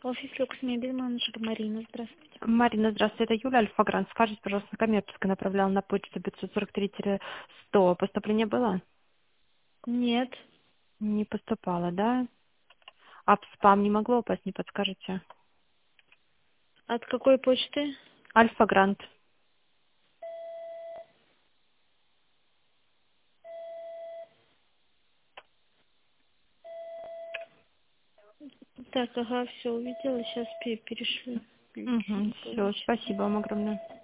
Офис Люкс Мебель, менеджер Марина, здравствуйте. Марина, здравствуйте, это Юля Альфа-Грант. Скажите, пожалуйста, коммерческая направляла на почту 543-100. Поступление было? Нет. Не поступало, да? А в спам не могло упасть, не подскажете? От какой почты? Альфа-Грант. Так, ага, все увидела, сейчас перешлю. Угу, Личную все, почту. спасибо вам огромное.